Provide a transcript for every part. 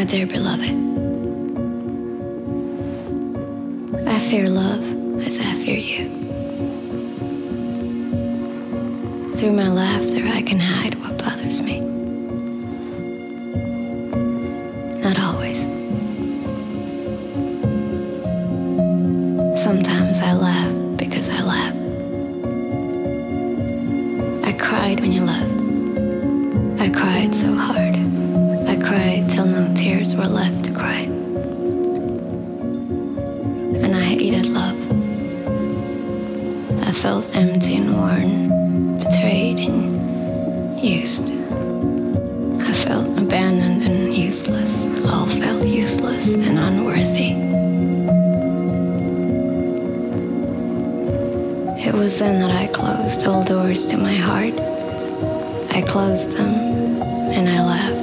My dear beloved, I fear love as I fear you. Through my laughter, I can hide what bothers me. Not always. Sometimes I laugh because I laugh. I cried when you left. I cried so hard. I cried till no tears were left to cry. And I hated love. I felt empty and worn, betrayed and used. I felt abandoned and useless. All felt useless and unworthy. It was then that I closed all doors to my heart. I closed them and I laughed.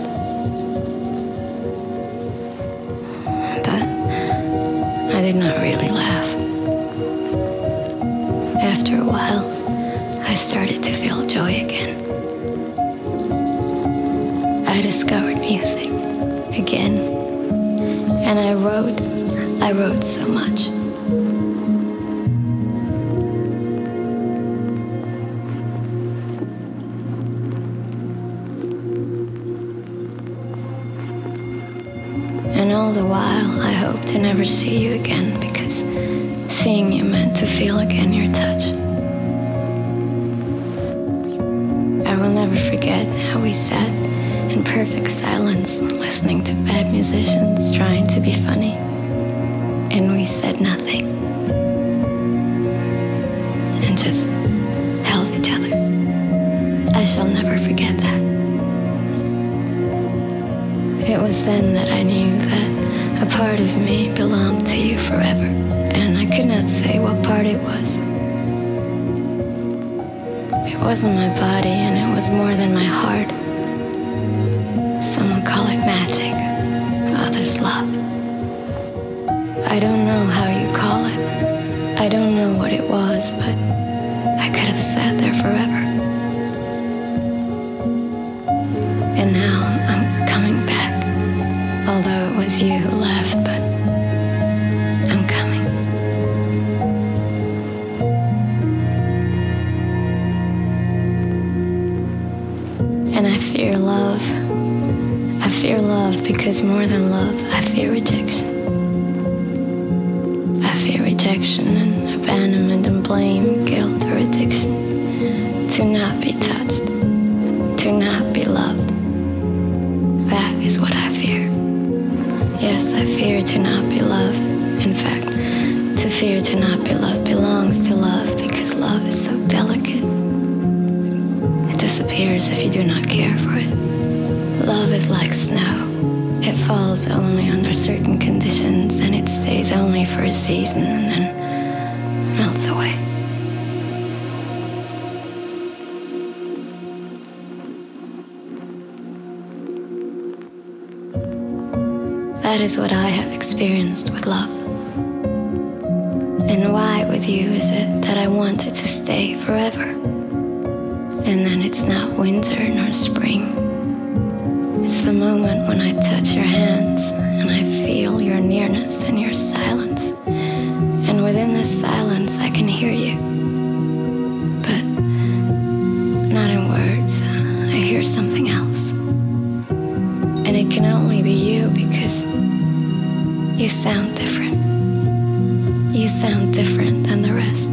But I did not really laugh. After a while, I started to feel joy again. I discovered music again, and I wrote so much. And all the while, I hope to never see you again, because seeing you meant to feel again your touch. I will never forget how we sat in perfect silence, listening to bad musicians trying to be funny, and we said nothing, and just held each other. I shall never forget that. It was then that I knew that a part of me belonged to you forever, and I could not say what part it was. It wasn't my body, and it was more than my heart. Some would call it magic, others love. I don't know how you call it. I don't know what it was, but I could have sat there forever. And now I'm coming back, although it was you who left, but I'm coming. And I fear love. I fear love because more than love, I fear rejection. I fear rejection and abandonment and blame, guilt or addiction. To not be touched, to not be loved. That is what I fear. Yes, I fear to not be loved. In fact, to fear to not be loved belongs to love, because love is so delicate. It disappears if you do not care for it. Love is like snow. It falls only under certain conditions, and it stays only for a season and then melts away. That is what I have experienced with love. And why with you is it that I wanted to stay forever? And then it's not winter nor spring. It's the moment when I touch your hands and I feel your nearness and your silence. And within this silence I can hear you. But not in words. I hear something else. And it can only be you, because you sound different. You sound different than the rest.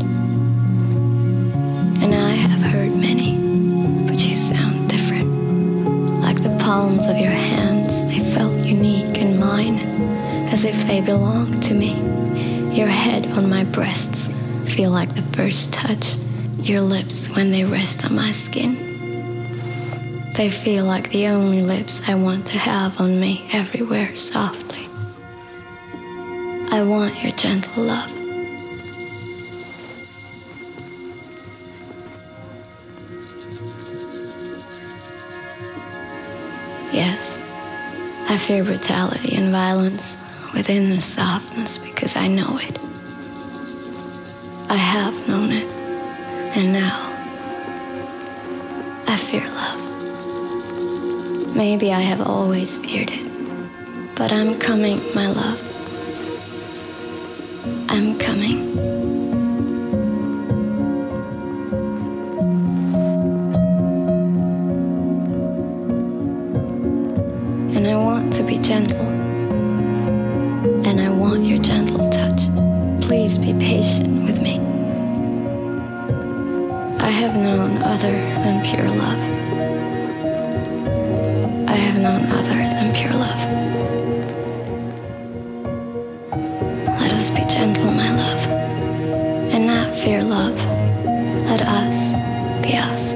And I have heard many, but you sound different. Like the palms of your hands, they felt unique and mine, as if they belonged to me. Your head on my breasts feel like the first touch. Your lips when they rest on my skin. They feel like the only lips I want to have on me everywhere softly. I want your gentle love. Yes, I fear brutality and violence within the softness, because I know it. I have known it, and now I fear love. Maybe I have always feared it, But I'm coming, my love. I'm coming. And I want to be gentle. And I want your gentle touch. Please be patient with me. I have known other than pure love. I have known other than pure love. Let us be gentle, my love, and not fear love. Let us be us.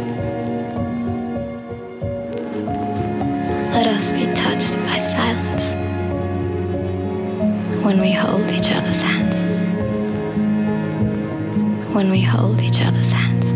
Let us be touched by silence when we hold each other's hands. When we hold each other's hands.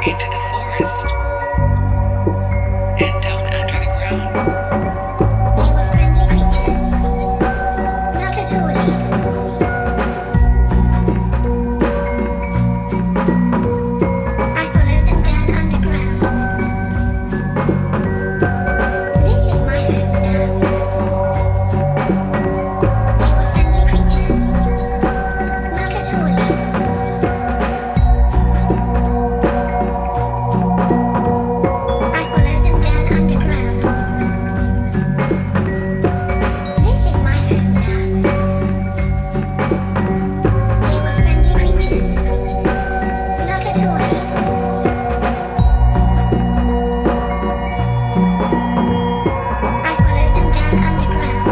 into the forest. Head down under the ground. They were friendly creatures, not at all evil. I followed them down underground. This is my house now. They were friendly creatures, not at all evil. I followed them down underground. This is my house now. They were friendly creatures, not at all evil. I followed them down underground.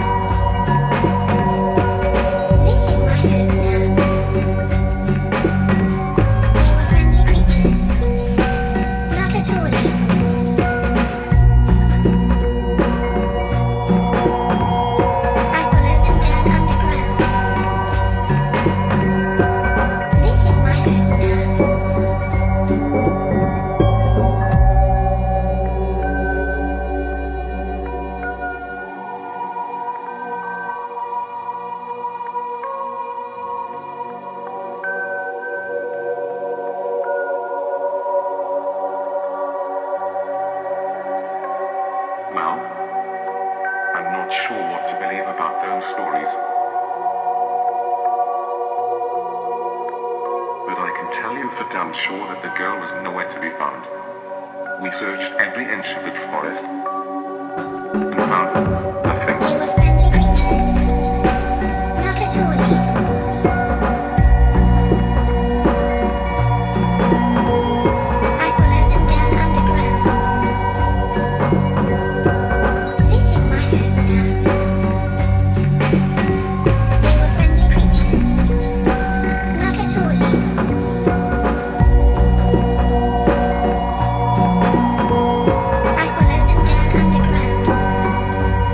This is my house now. They were friendly creatures, not at all evil. I followed them down underground. This is my house now. Well, I'm not sure what to believe about those stories. But I can tell you for damn sure that the girl was nowhere to be found. We searched every inch of the forest and found nothing. They were friendly creatures, not at all evil. I followed them down underground. This is my house now. They were friendly creatures, not at all evil. I followed them down underground.